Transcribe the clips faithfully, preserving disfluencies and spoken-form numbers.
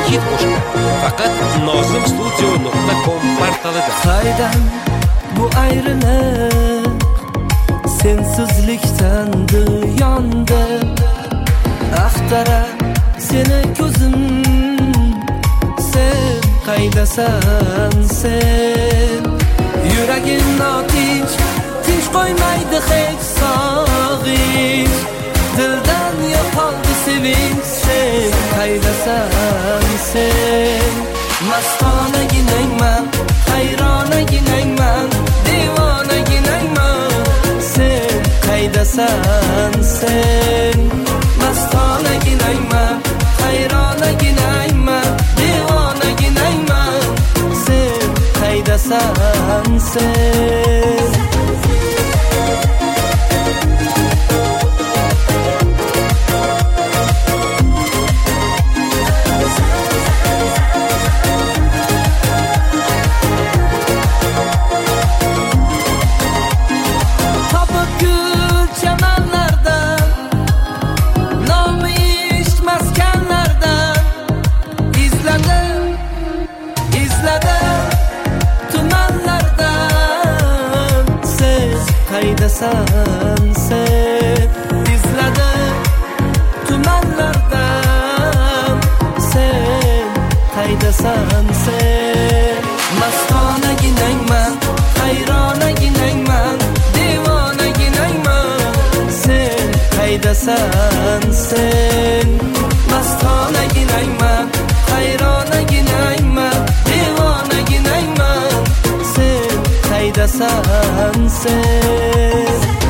hit qo'shiqlar faqat nozim studio nuqta com portalida. Qaydan bu ayriliq sensizlikdan yonda axtara seni ko'zim, sen qaydasan sen? Yuragim notinch, tinch qo'ymaydi hech sog'inch, dildan yo'qoldi sevinch, sen qaydasan sen? Mastonaginangman, hayronaginangman, devonaginangman, sen qaydasan sen? Mastonaginangman, hayronaginangman, devonaginangman, sen qaydasan sen? Qaydasan sen? Izladim tumanlardan, sen qaydasan sen? Mastonaginangman, hayronaginangman, devonaginangman, sen qaydasan sen? Mastonaginangman, hayronaginangman, devonaginangman, sen qaydasan sen?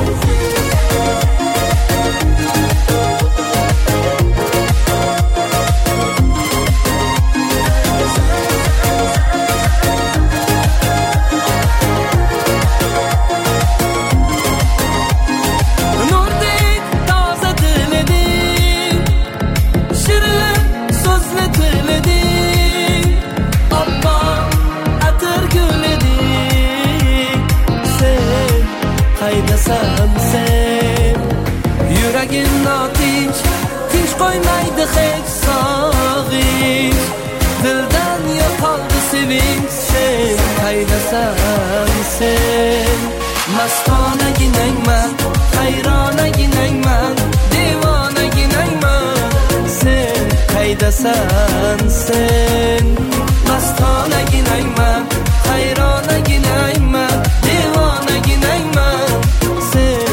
Qaydasan sen? Yuragim notinch, tinch qo'ymaydi hech sog'inch, dildan yo'qoldi sevinch, sen qaydasan sen? Mastonaginangman, hayronaginangman, devonaginangman, sen qaydasan sen? Mastonaginangman, hayronaginangman, devonaginangman, sen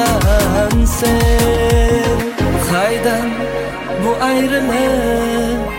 qaydasan sen? Qaydan bu ayriliq